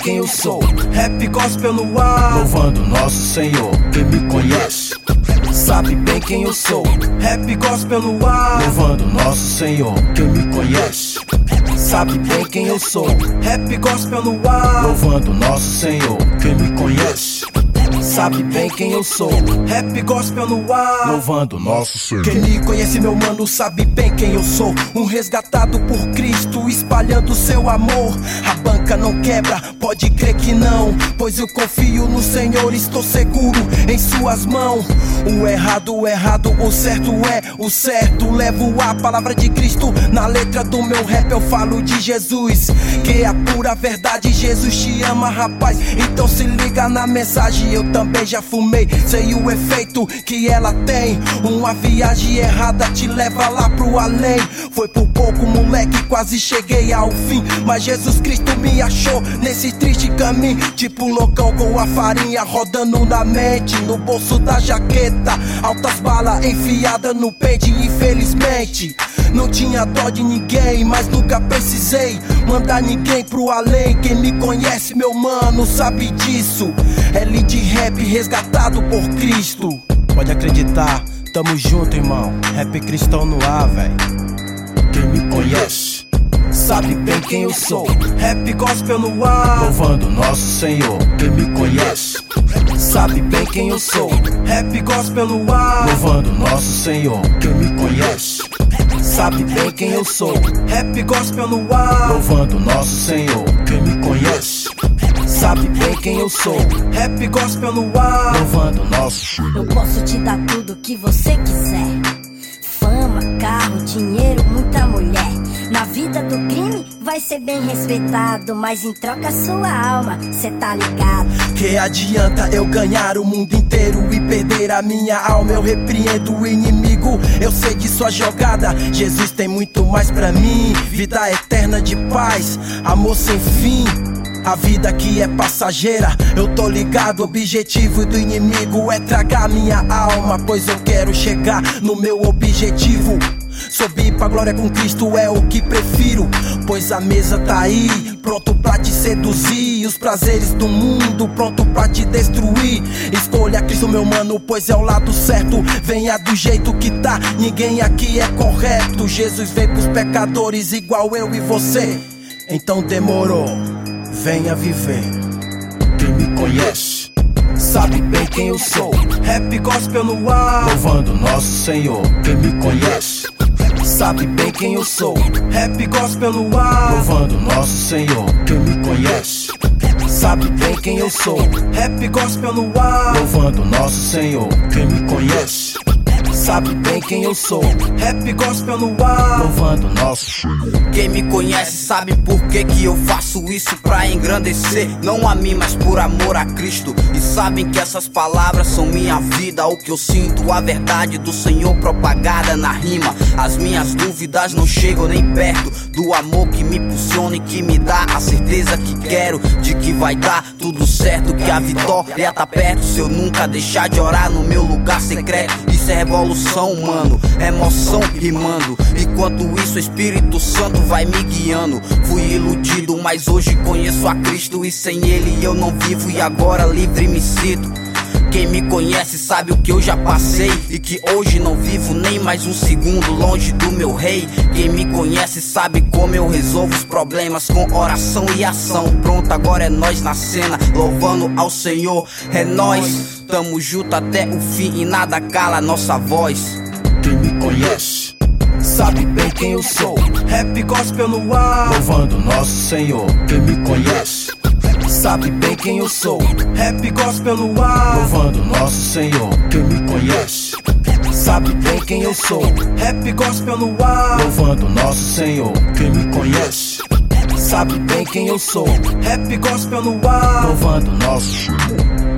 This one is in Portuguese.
quem eu sou. Rap gospel no ar, louvando nosso Senhor. Quem me conhece sabe bem quem eu sou. Rap gospel no ar, louvando nosso Senhor. Quem me conhece sabe bem quem eu sou. Rap gospel no ar, louvando nosso Senhor. Quem me conhece sabe bem quem eu sou. Rap gospel no ar, louvando nosso Senhor. Quem me conhece, meu mano, sabe bem quem eu sou. Um resgatado por Cristo, espalhando seu amor. A banca não quebra, pode crer que não, pois eu confio no Senhor, estou seguro em suas mãos. O errado, o certo é o certo. Levo a palavra de Cristo na letra do meu rap. Eu falo de Jesus, que é a pura verdade. Jesus te ama, rapaz, então se liga na mensagem. Eu também já fumei, sei o efeito que ela tem. Uma viagem errada te leva lá pro além. Foi por pouco, moleque, quase cheguei ao fim, mas Jesus Cristo me achou nesse triste caminho. Tipo loucão com a farinha rodando na mente, no bolso da jaqueta, altas balas enfiadas no pente. Infelizmente não tinha dó de ninguém, mas nunca precisei mandar ninguém pro além. Quem me conhece, meu mano, sabe disso. L de rap resgatado por Cristo. Pode acreditar, tamo junto, irmão. Rap cristão no ar, véi. Quem me conhece sabe bem quem eu sou. Rap gospel no ar, louvando nosso Senhor. Quem me conhece sabe bem quem eu sou. Rap gospel no ar, louvando nosso Senhor. Quem me conhece sabe bem quem eu sou. Rap gospel no ar, louvando nosso Senhor. Quem me conhece sabe bem quem eu sou. Rap gospel no ar, louvando nosso Senhor. Eu posso te dar tudo que você quiser: fama, carro, dinheiro, muita mulher. Na vida do crime vai ser bem respeitado, mas em troca sua alma, cê tá ligado. Que adianta eu ganhar o mundo inteiro e perder a minha alma? Eu repreendo o inimigo, eu sei de sua jogada. Jesus tem muito mais pra mim, vida eterna de paz, amor sem fim. A vida aqui é passageira, eu tô ligado. O objetivo do inimigo é tragar minha alma, pois eu quero chegar no meu objetivo. Subir pra glória com Cristo é o que prefiro, pois a mesa tá aí, pronto pra te seduzir. Os prazeres do mundo, pronto pra te destruir. Escolha Cristo, meu mano, pois é o lado certo. Venha do jeito que tá, ninguém aqui é correto. Jesus veio pros pecadores igual eu e você, então demorou, venha viver. Quem me conhece sabe bem quem eu sou. Rap gospel no ar, louvando nosso Senhor. Quem me conhece sabe bem quem eu sou. Rap gospel no ar, louvando nosso Senhor. Quem me conhece sabe bem quem eu sou. Rap gospel no ar, louvando nosso Senhor. Quem me conhece sabe bem quem eu sou. Rap gospel no ar, louvando nosso Senhor. Quem me conhece sabe por que eu faço isso, pra engrandecer não a mim, mas por amor a Cristo. E sabem que essas palavras são minha vida, o que eu sinto, a verdade do Senhor propagada na rima. As minhas dúvidas não chegam nem perto do amor que me impulsiona e que me dá a certeza que quero, de que vai dar tudo certo, que a vitória tá perto. Se eu nunca deixar de orar no meu lugar secreto, isso é revolução, mano, emoção rimando. Enquanto isso o Espírito Santo vai me guiando. Fui iludido, mas hoje conheço a Cristo, e sem Ele eu não vivo, e agora livre me sinto. Quem me conhece sabe o que eu já passei, e que hoje não vivo nem mais um segundo longe do meu rei. Quem me conhece sabe como eu resolvo os problemas com oração e ação. Pronto, agora é nós na cena, louvando ao Senhor. É nós, tamo junto até o fim e nada cala a nossa voz. Quem me conhece sabe bem quem eu sou. Rap gospel no ar, louvando nosso Senhor. Quem me conhece sabe bem quem eu sou. Rap gospel no ar, louvando nosso Senhor. Quem me conhece sabe bem quem eu sou. Rap gospel no ar, louvando nosso Senhor. Quem me conhece sabe bem quem eu sou. Rap gospel no ar, louvando nosso Senhor.